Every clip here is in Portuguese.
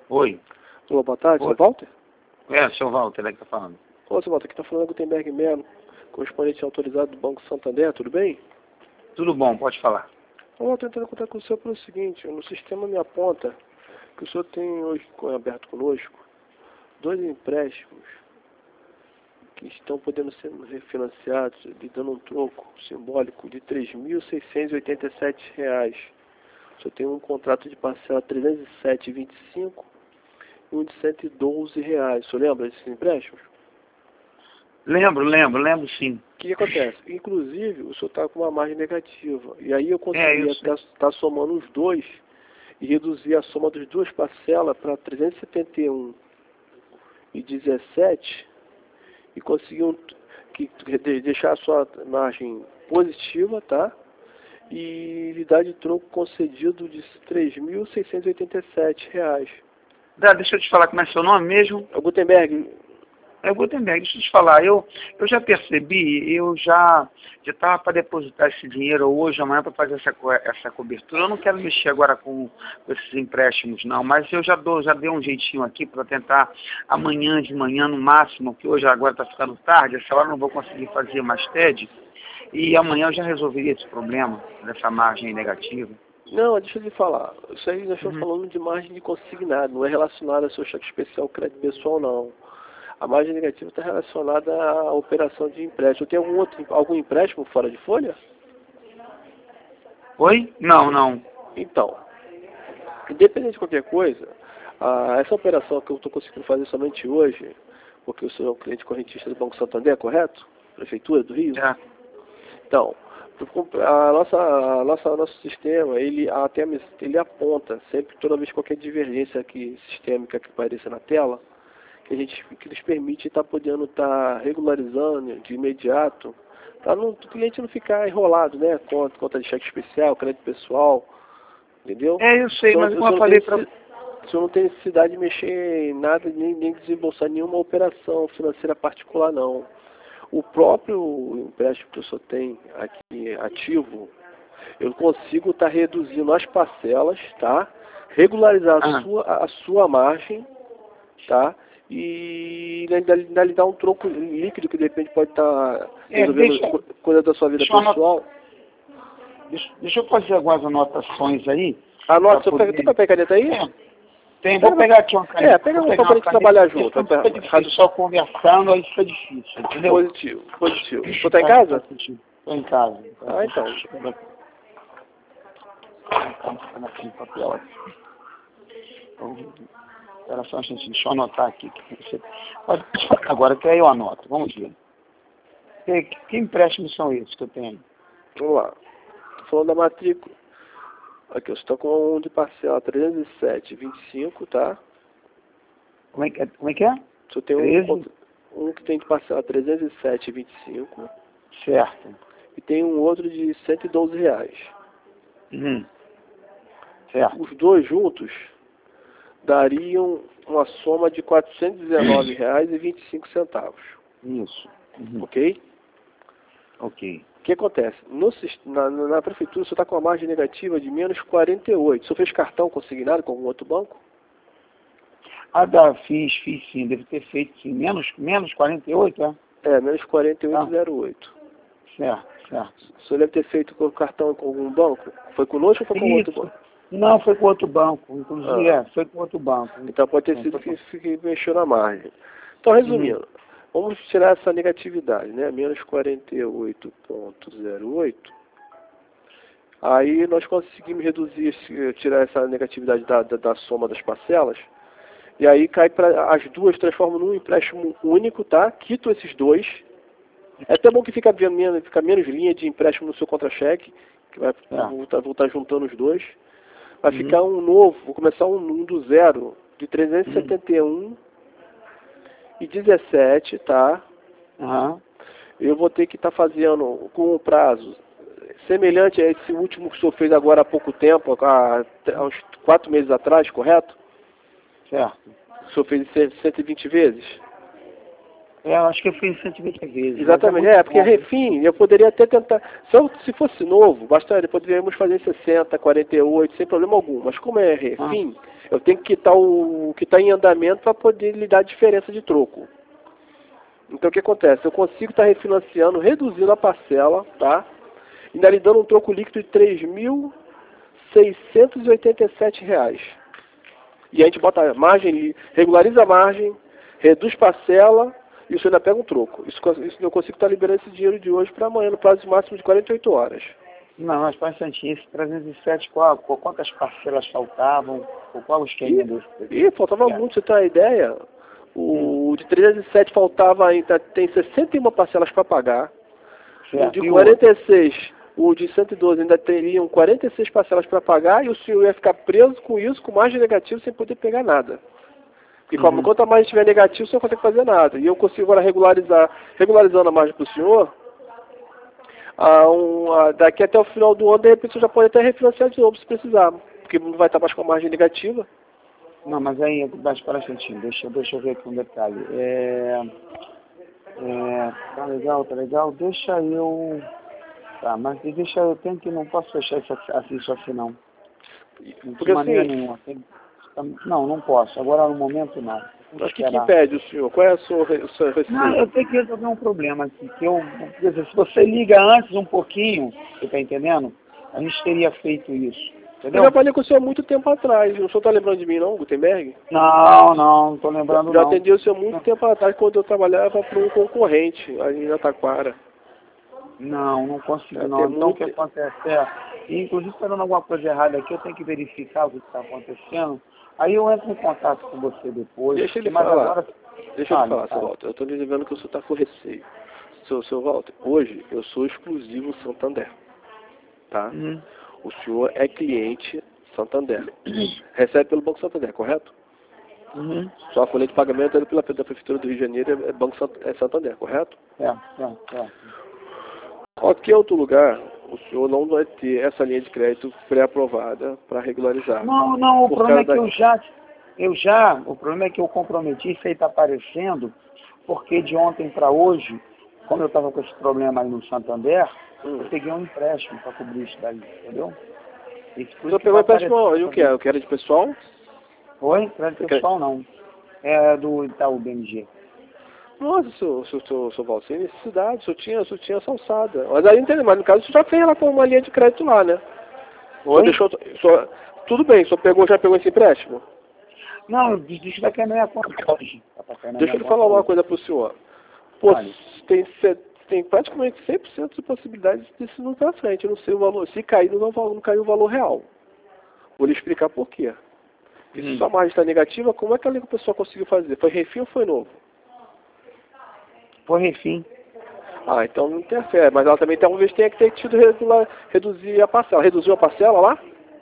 Oi. Olá, boa tarde, Oi. seu Walter? É, seu Walter, é que tá falando. Olá, seu Walter, aqui tá falando Gutenberg Melo, correspondente autorizado do Banco Santander, tudo bem? Tudo bom, pode falar. Olá, estou tentando contar com o senhor pelo seguinte, no sistema me aponta que o senhor tem hoje aberto conosco 2 empréstimos que estão podendo ser refinanciados, lhe dando um troco simbólico de R$ 3.687. O senhor tem um contrato de parcela R$ 307,25 e um de R$ 112. O senhor lembra desses empréstimos? Lembro sim. O que acontece? Inclusive, o senhor está com uma margem negativa. E aí eu conseguia estar somando os dois e reduzir a soma das duas parcelas para 371,17 e conseguir deixar a sua margem positiva, tá? E lhe dar de troco concedido de R$ 3.687. Deixa eu te falar como é seu nome mesmo. O Gutenberg. É Gutenberg, deixa eu te falar, eu já percebi, eu já estava para depositar esse dinheiro hoje, amanhã, para fazer essa cobertura. Eu não quero mexer agora com esses empréstimos não, mas eu já dei um jeitinho aqui para tentar amanhã de manhã no máximo, que hoje agora está ficando tarde, essa hora eu não vou conseguir fazer mais TED, e amanhã eu já resolveria esse problema dessa margem negativa. Não, deixa eu lhe falar, isso aí nós estamos falando de margem de consignado, não é relacionado ao seu cheque especial crédito pessoal não. A margem negativa está relacionada à operação de empréstimo. Tem algum empréstimo fora de folha? Oi? Não. Então, independente de qualquer coisa, essa operação que eu estou conseguindo fazer somente hoje, porque eu sou cliente correntista do Banco Santander, correto? Prefeitura do Rio? É. Então, nosso sistema, ele aponta sempre, toda vez qualquer divergência sistêmica que apareça na tela, que nos permite estar podendo estar regularizando de imediato, para o cliente não ficar enrolado, né? Conta de cheque especial, crédito pessoal, entendeu? É, eu sei, mas como eu falei para... O senhor não tem necessidade de mexer em nada, nem desembolsar nenhuma operação financeira particular, não. O próprio empréstimo que o senhor tem aqui ativo, eu consigo estar reduzindo as parcelas, tá? Regularizar a sua margem, tá? E ainda lhe dá um troco líquido que de repente pode estar resolvendo coisa da sua vida pessoal. Deixa eu fazer algumas anotações aí. Anota, tem papel e caneta aí? Tem, vou pegar aqui uma caneta. Pega uma para a gente trabalhar junto. Só conversando, aí fica difícil, entendeu? Positivo. Você está em casa? Estou em casa. Então. Papel aqui. Espera só um instantinho, deixa eu anotar aqui. Pode falar agora, que aí eu anoto. Vamos ver. Que empréstimos são esses que eu tenho? Vamos lá. Estou falando da matrícula. Aqui, você está com um de parcela 307,25, tá? Como é que é? Você tem um que tem de parcela 307,25. Certo. E tem um outro de R$ 112. Certo. Os dois juntos dariam uma soma de R$ 419,25. Isso. Ok? Ok. O que acontece? Na prefeitura você está com uma margem negativa de menos 48. Você fez cartão consignado com algum outro banco? Fiz sim, deve ter feito sim. Menos 48, é? É, menos 48,08. Certo. O senhor deve ter feito com cartão com algum banco? Foi conosco ou foi com outro banco? Não, foi com outro banco. Inclusive, foi com outro banco. Então pode ter sido que mexeu na margem. Então, resumindo, vamos tirar essa negatividade, né? Menos 48,08. Aí nós conseguimos tirar essa negatividade da soma das parcelas. E aí cai para as duas, transforma num empréstimo único, tá? Quito esses dois. É até bom que fica menos linha de empréstimo no seu contra-cheque, que vai voltar juntando os dois. Vai ficar um novo, vou começar um do zero, de 371,17, tá? Eu vou ter que estar fazendo com um prazo semelhante a esse último que o senhor fez agora há pouco tempo, há uns 4 meses atrás, correto? Certo. O senhor fez 120 vezes? Eu acho que eu fui em 120 vezes. Exatamente, porque refim, eu poderia até tentar, se fosse novo, bastaria, poderíamos fazer em 60, 48, sem problema algum, mas como é refim, eu tenho que quitar o que está em andamento para poder lhe dar a diferença de troco. Então o que acontece? Eu consigo estar refinanciando, reduzindo a parcela, tá? Ainda lhe dando um troco líquido de R$3.687. E a gente bota a margem, regulariza a margem, reduz parcela e o senhor ainda pega um troco. Isso eu consigo estar liberando esse dinheiro de hoje para amanhã, no prazo máximo de 48 horas. Não, mas para instantinho, esse 307, quantas parcelas faltavam? Qual o esquema desse? Faltava muito, você tem uma ideia? O de 307 faltava ainda, tem 61 parcelas para pagar. Certo. O de 46, o de 112 ainda teriam 46 parcelas para pagar e o senhor ia ficar preso com isso, com margem negativa, sem poder pegar nada. Porque quanto a margem estiver negativa, o senhor não consegue fazer nada. E eu consigo agora regularizando a margem para o senhor, daqui até o final do ano, de repente, o senhor já pode até refinanciar de novo, se precisar. Porque não vai estar mais com a margem negativa. Não, mas aí, espera um instantinho, deixa eu ver aqui um detalhe. Tá legal, deixa eu... Tá, mas deixa eu, não posso fechar isso assim não. Porque De maneira assim, nenhuma. Não posso, agora no momento não. Mas o que impede o senhor? Qual é a sua receita? Não, eu tenho que resolver um problema aqui, se você liga antes um pouquinho, você tá entendendo? A gente teria feito isso. Entendeu? Eu já falei com o senhor há muito tempo atrás. O senhor está lembrando de mim, não, Gutenberg? Não estou lembrando, já não. atendi o senhor muito tempo atrás, quando eu trabalhava para um concorrente, ali na Taquara. Não consigo, não. Então, o que acontece inclusive, está dando alguma coisa errada aqui, eu tenho que verificar o que está acontecendo. Aí eu entro em contato com você depois. Deixa ele falar. Agora... Deixa eu falar, seu Walter. Eu estou lhe dizendo que o senhor está com receio. Seu Walter, hoje eu sou exclusivo Santander. Tá? O senhor é cliente Santander. Recebe pelo Banco Santander, correto? Só a folha de pagamento é pela Prefeitura do Rio de Janeiro, é Banco Santander, correto? Qualquer outro lugar, o senhor não vai ter essa linha de crédito pré-aprovada para regularizar. Não, o problema é que o problema é que eu comprometi, isso aí está aparecendo, porque de ontem para hoje, como eu estava com esse problema aí no Santander, eu peguei um empréstimo para cobrir isso daí, entendeu? Você pegou empréstimo, e o que é? O que era de pessoal? Oi? Crédito pessoal não. É do Itaú BMG. Nossa, seu Walter, sem necessidade, o senhor tinha essa alçada. Mas aí entendeu, mas no caso o senhor já fez ela com uma linha de crédito lá, né? Oi? Tudo bem, o senhor já pegou esse empréstimo? Não, isso daqui é minha conta hoje. Deixa eu falar uma coisa pro senhor. Pô, tem praticamente 100% de possibilidades disso não para frente, não sei o valor. Se cair, não caiu o valor real. Vou lhe explicar por quê. Porque se sua margem está negativa, como é que a pessoa conseguiu fazer? Foi refim ou foi novo? Foi refim. Então não interfere. Mas ela também talvez tenha que ter tido reduzir a parcela. Reduziu a parcela lá?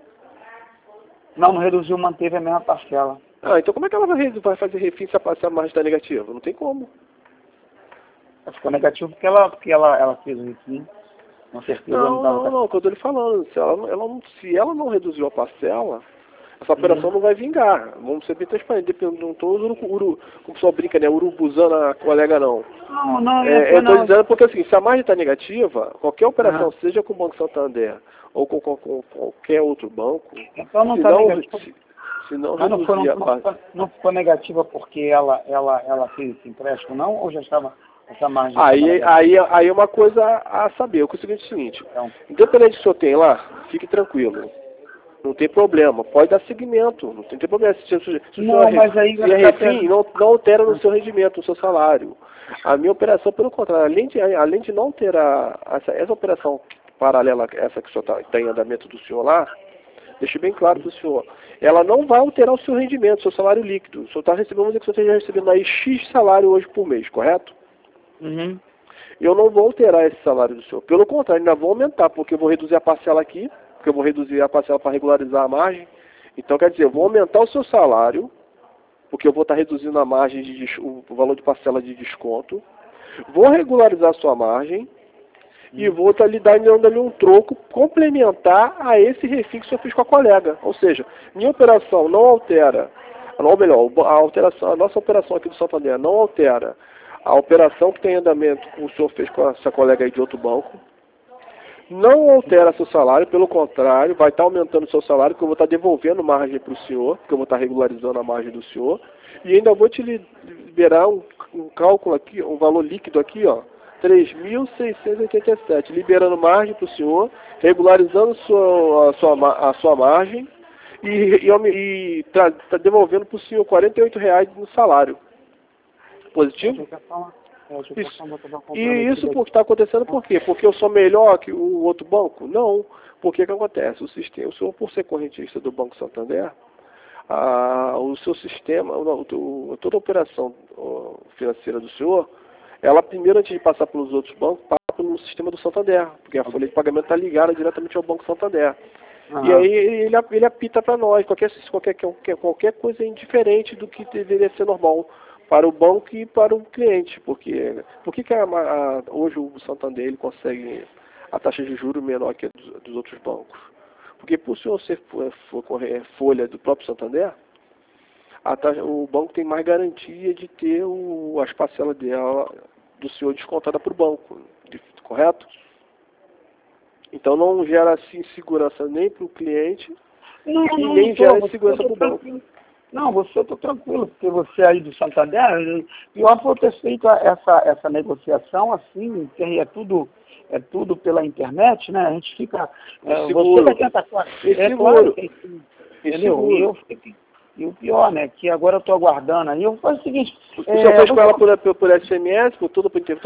Não reduziu, manteve a mesma parcela. Então como é que ela vai fazer refim se a margem está negativa? Não tem como. Ficou negativo porque ela fez o refim. Com certeza não, o que eu estou lhe falando. Se ela não reduziu a parcela, essa operação não vai vingar. Vamos ser bem transparentes. Não estou usando como o pessoal brinca, né? Urubuzando a colega, não. Eu estou dizendo porque assim, se a margem está negativa, qualquer operação, seja com o Banco Santander ou com qualquer outro banco, então não está negativa. Se não reduzir a parcela. Não ficou negativa porque ela fez esse empréstimo, não? Ou já estava essa margem? Aí é uma coisa a saber. Eu consigo dizer o seguinte, independente do que o senhor tem lá, fique tranquilo. Não tem problema, pode dar seguimento, não tem problema. Se refim, não altera no seu rendimento, no seu salário. A minha operação, pelo contrário, além de não ter essa operação paralela a essa que o senhor está em andamento do senhor lá, deixe bem claro para o senhor, ela não vai alterar o seu rendimento, o seu salário líquido. O senhor está recebendo, vamos dizer que o senhor esteja recebendo aí X salário hoje por mês, correto? Eu não vou alterar esse salário do senhor. Pelo contrário, ainda vou aumentar, porque eu vou reduzir a parcela aqui, porque eu vou reduzir a parcela para regularizar a margem. Então, quer dizer, eu vou aumentar o seu salário, porque eu vou estar reduzindo a margem, o valor de parcela de desconto. Vou regularizar a sua margem e vou estar lhe dando ali um troco complementar a esse refim que o senhor fez com a colega. Ou seja, minha operação não altera, ou melhor, a nossa operação aqui do Santander não altera a operação que tem em andamento que o senhor fez com essa colega aí de outro banco não altera seu salário, pelo contrário, vai estar aumentando o seu salário, porque eu vou estar devolvendo margem para o senhor, porque eu vou estar regularizando a margem do senhor, e ainda vou te liberar um cálculo aqui, um valor líquido aqui, ó, 3.687, liberando margem para o senhor, regularizando a sua margem e tá devolvendo para o senhor R$ 48 no salário. Positivo? Isso. E isso está acontecendo por quê? Porque eu sou melhor que o outro banco? Não. Por que acontece? O senhor, por ser correntista do Banco Santander, o seu sistema, toda a operação financeira do senhor, ela primeiro, antes de passar pelos outros bancos, passa pelo sistema do Santander, porque a folha de pagamento está ligada diretamente ao Banco Santander. E aí ele apita para nós, qualquer coisa indiferente do que deveria ser normal para o banco e para o cliente. Por que hoje o Santander ele consegue a taxa de juros menor que a dos outros bancos? Porque por senhor ser folha do próprio Santander, o banco tem mais garantia de ter as parcelas dela, do senhor descontada para o banco, correto? Então não gera assim insegurança nem para o cliente e nem gera insegurança para o banco. Não, você está tranquilo, porque você aí do Santander, pior foi ter feito essa negociação assim, que é tudo pela internet, né? A gente fica. Você vai tentar. Claro, entendeu? E o pior, né? Que agora eu estou aguardando aí. Eu faço o seguinte. O senhor fez com ela por SMS, por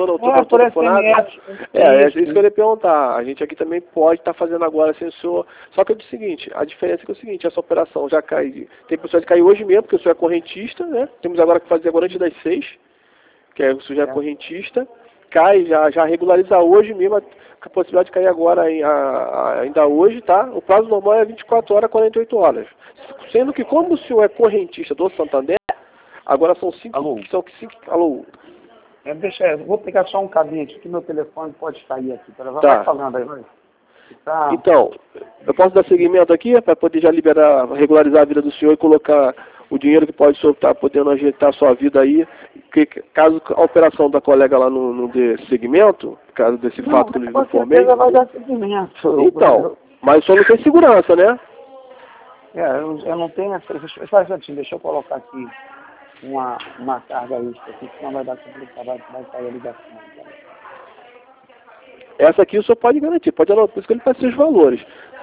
SMS. É isso que eu ia perguntar. A gente aqui também pode estar fazendo agora sem o senhor. Só que é o seguinte, a diferença é o seguinte, essa operação já cai. Tem pessoas que cair hoje mesmo, porque o senhor é correntista, né? Temos agora que fazer agora antes das 6, que o senhor já é correntista. Cai, já regulariza hoje mesmo, a possibilidade de cair agora ainda hoje, tá? O prazo normal é 24 horas, 48 horas. Sendo que como o senhor é correntista do Santander, agora são 5... Alô? Eu vou pegar só um cabinho aqui, que meu telefone pode sair aqui. Vai falando aí, vai. Tá. Então, eu posso dar seguimento aqui, para poder já regularizar a vida do senhor e colocar o dinheiro que pode o senhor estar podendo ajeitar a sua vida aí, que caso a operação da colega lá não dê seguimento, caso desse fato que eu lhe informei. Vai dar seguimento. Então, mas o senhor não tem segurança, né? Eu não tenho essa. Deixa eu colocar aqui uma carga extra aqui, senão vai dar complicado, vai sair a ligação. Essa aqui o senhor pode garantir, pode anotar, por isso que ele faz seus valores.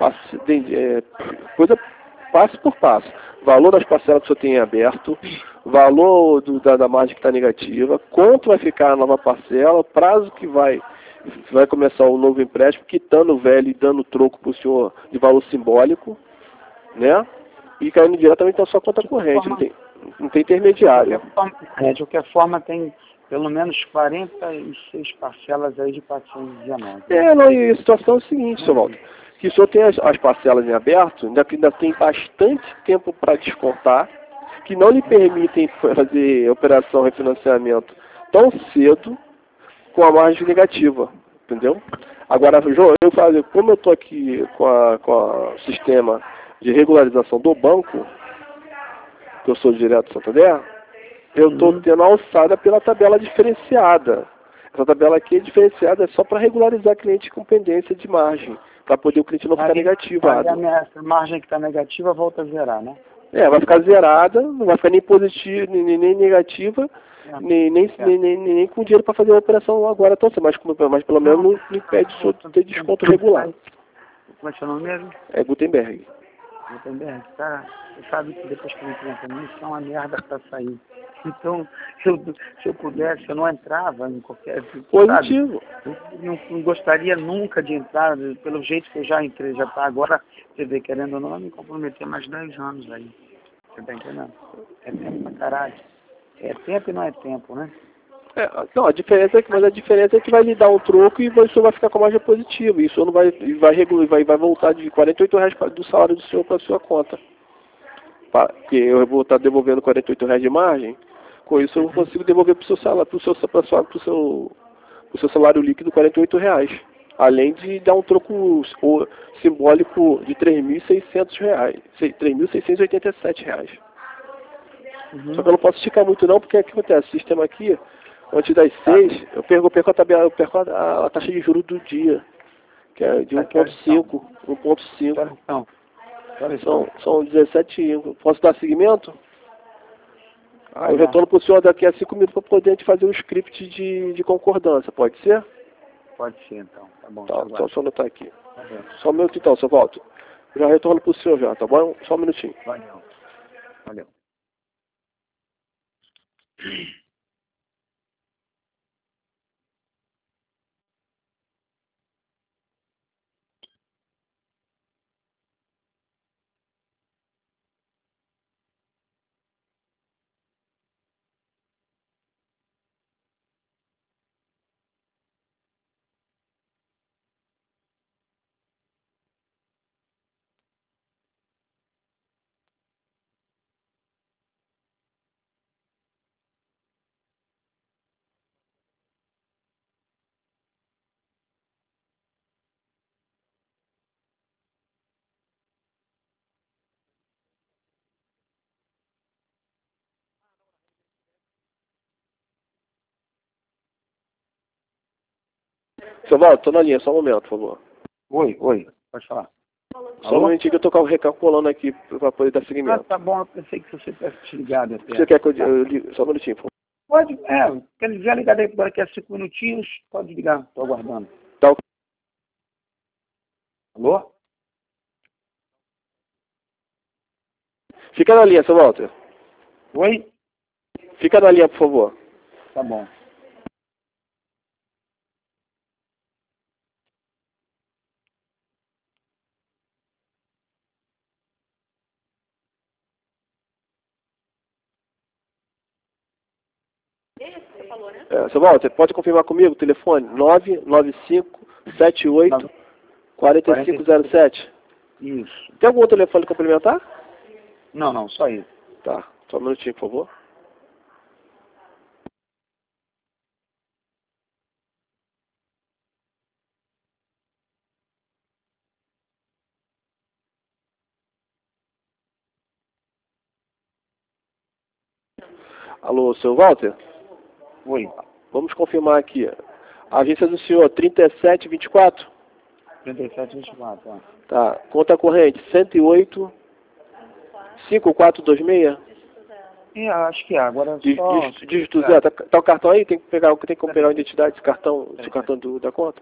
Passo por passo. Valor das parcelas que o senhor tem em aberto, valor da margem que está negativa, quanto vai ficar a nova parcela, prazo que vai começar o novo empréstimo, quitando o velho e dando troco para o senhor de valor simbólico, né? E caindo diretamente na sua conta corrente, não tem intermediário. De qualquer forma, tem pelo menos 46 parcelas aí de 419. E a situação é o seguinte, senhor Walter, que o senhor tem as parcelas em aberto, ainda tem bastante tempo para descontar, que não lhe permitem fazer operação refinanciamento tão cedo com a margem negativa, entendeu? Agora, como eu estou aqui com o sistema de regularização do banco, que eu sou direto do Santander, eu estou tendo a alçada pela tabela diferenciada. Essa tabela aqui é diferenciada só para regularizar cliente com pendência de margem, para poder o cliente não ficar negativado. A margem que está negativa volta a zerar, né? Vai ficar zerada, não vai ficar nem positiva, nem negativa, nem com dinheiro para fazer a operação agora tão cedo, mas pelo menos não impede o senhor de ter desconto regular. Como é que é o nome mesmo? É Gutenberg. Gutenberg, cara, você sabe que depois que eu entrei na comissão, é uma merda para sair. Então, se eu pudesse, eu não entrava em qualquer... Positivo. Eu não gostaria nunca de entrar, pelo jeito que eu já entrei, já está agora, você vê, querendo ou não, me comprometer mais 10 anos aí. Você tá entendendo? É tempo pra caralho. É tempo e não é tempo, né? A diferença é que vai lhe dar um troco e o senhor vai ficar com a margem positiva. E o senhor não vai voltar de R$ 48 do salário do senhor para a sua conta. Porque eu vou estar devolvendo R$ 48 de margem, com isso eu consigo devolver para o seu salário, para o seu salário líquido R$ 48. Além de dar um troco simbólico de R$ 3.600, R$ 3.687. Só que eu não posso esticar muito não, porque o que acontece? O sistema aqui, Antes das 6, eu perco a tabela, eu perco a taxa de juros do dia, que é de 1,5. 1,5. São 17. Posso dar seguimento? Eu retorno para o senhor daqui a 5 minutos para poder a gente fazer um script de concordância, pode ser? Pode ser, então. Tá bom. Tá, só o senhor anotar aqui. Tá bem. Só um minuto então, seu Walter. Já retorno para o senhor já, tá bom? Só um minutinho. Valeu. Valeu. Seu Walter, tô na linha, só um momento, por favor. Oi. Pode falar. Só um momentinho que eu tô recalculando aqui para poder dar seguimento. Tá bom. Eu pensei que você tivesse te ligado até. Você quer que eu ligue? Só um minutinho, por favor. Pode, quer ligar aí agora que é 5 minutinhos, pode ligar, tô aguardando. Tá ok. Alô? Fica na linha, seu Walter. Oi? Fica na linha, por favor. Tá bom. Seu Walter, pode confirmar comigo o telefone? 99578-4507. Isso. Tem algum outro telefone complementar? Não, só isso. Tá, só um minutinho, por favor. Alô, seu Walter? Oi. Vamos confirmar aqui. A agência do senhor, 3724? 3724, ó. Tá, conta corrente, 108 5426? Acho que é, agora só... Dígito zero. Tá o cartão aí? Tem que pegar a identidade desse cartão, seu cartão da conta?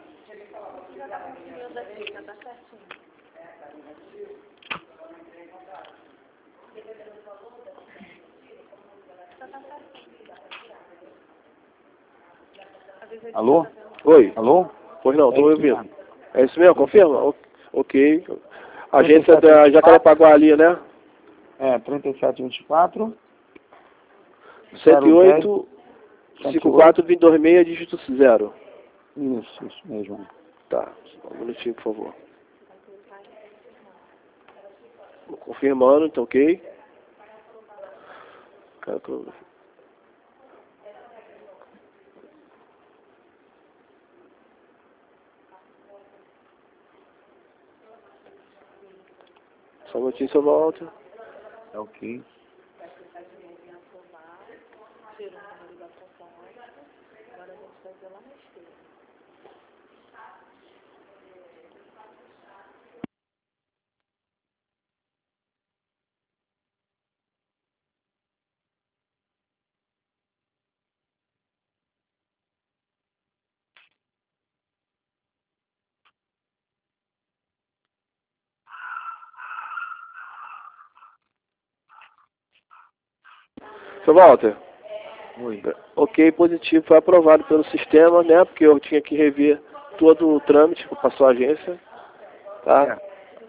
Alô? Oi. Alô? Pois não, tô ouvindo. É isso mesmo? Confirma? Ok. Agência da Jacarepaguá ali, né? 3724. 108 5426, dígito 0. Isso mesmo. Tá, só um minutinho, por favor. Confirmando, tá ok? Só um minutinho, seu Walter. Tá ok. Seu Walter. Oi. Ok, positivo, foi aprovado pelo sistema, né? Porque eu tinha que rever todo o trâmite que passou a agência. Tá?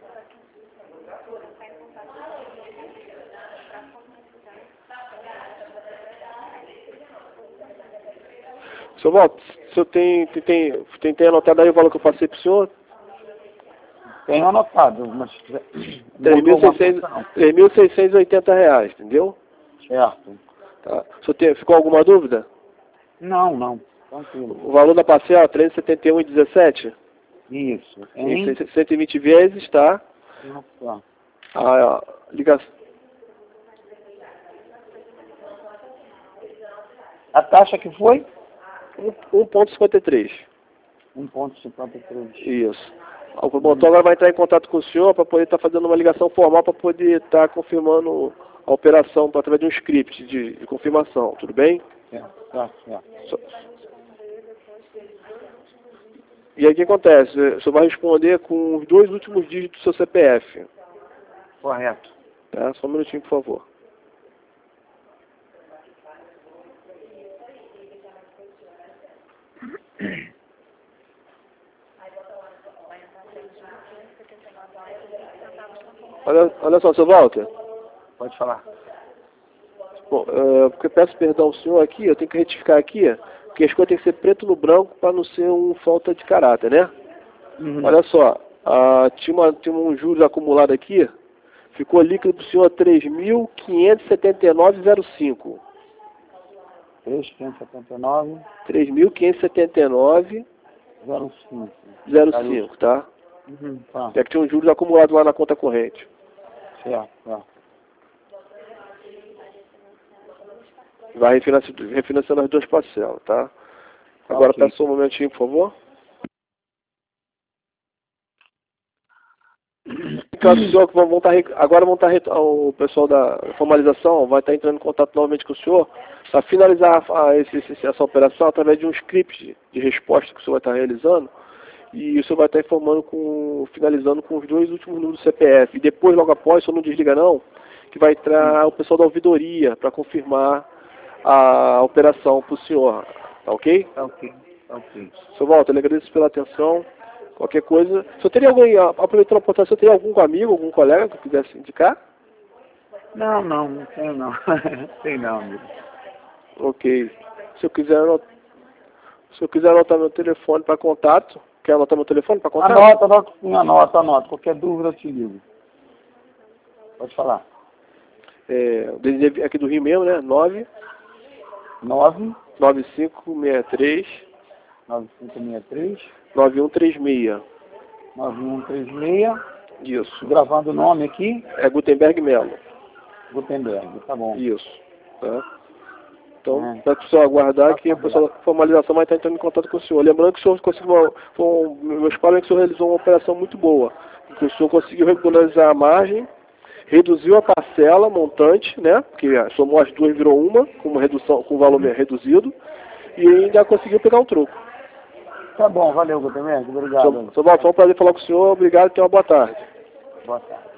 Seu Walter, o senhor tem anotado aí o valor que eu passei para o senhor? Tenho anotado, mas... R$3.680, entendeu? Certo. Tá. O senhor ficou alguma dúvida? Não. Tranquilo. O valor da parcela, R$371,17? Isso. Em 120 vezes, tá? A ligação... A taxa que foi? 1,53. 1,53. Isso. O promotor agora vai entrar em contato com o senhor para poder estar fazendo uma ligação formal para poder estar confirmando a operação através de um script de confirmação, tudo bem? Tá. E aí o que acontece? O senhor vai responder com os 2 últimos dígitos do seu CPF. Correto. Tá? Só um minutinho, por favor. Olha só, seu Walter. Pode falar. Bom, porque eu peço perdão ao senhor aqui, eu tenho que retificar aqui, porque as coisas têm que ser preto no branco para não ser falta de caráter, né? Uhum. Olha só, tinha um juros acumulado aqui, ficou líquido para o senhor 3.579,05. 3.579. 3.579,05, tá? Tá. É que tinha um juros acumulado lá na conta corrente. Certo. Vai refinanciando as 2 parcelas, tá? Agora Ok. peço um momentinho, por favor. Agora o pessoal da formalização vai estar entrando em contato novamente com o senhor para finalizar essa operação através de um script de resposta que o senhor vai estar realizando, e o senhor vai estar finalizando com os 2 últimos números do CPF. E depois, logo após, o senhor não desliga não, que vai entrar o pessoal da ouvidoria para confirmar a operação para o senhor, tá ok? Tá ok. Seu Walter, eu lhe agradeço pela atenção. Qualquer coisa. Se eu teria alguém, aproveitando a oportunidade, se eu teria algum amigo, algum colega que quisesse indicar? Não tenho não. Tem não, amigo. Ok. Se eu quiser anotar meu telefone para contato, quer anotar meu telefone para contato? Anota. Qualquer dúvida eu te ligo. Pode falar. Aqui do Rio mesmo, né? 9563 9136. 9136. Isso. Gravando o nome aqui. É Gutenberg Melo. Gutenberg, tá bom. Isso. Tá? Então, para o senhor aguardar que a pessoa da formalização vai estar entrando em contato com o senhor. Lembrando que o senhor conseguiu meus parabéns, que o senhor realizou uma operação muito boa. Porque o senhor conseguiu regularizar a margem, reduziu a parcela montante, né? Porque somou as 2, virou uma, com uma redução, com valor reduzido, e ainda conseguiu pegar um troco. Tá bom, valeu, Gutenberg. Obrigado. Seu Walter, foi um prazer falar com o senhor. Obrigado e tenha uma boa tarde. Boa tarde.